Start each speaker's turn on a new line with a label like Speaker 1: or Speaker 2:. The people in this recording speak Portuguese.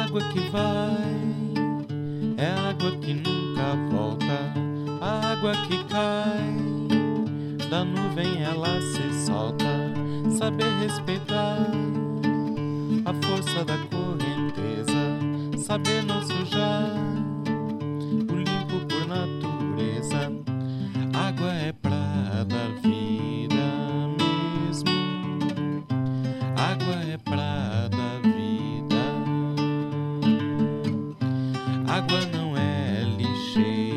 Speaker 1: água que vai é água que nunca volta. A água que cai da nuvem ela se solta. Saber respeitar a força da correnteza, saber não sujar o limpo por natureza. Água é pra dar vida mesmo. Água é pra dar vida. Água não é lixeira.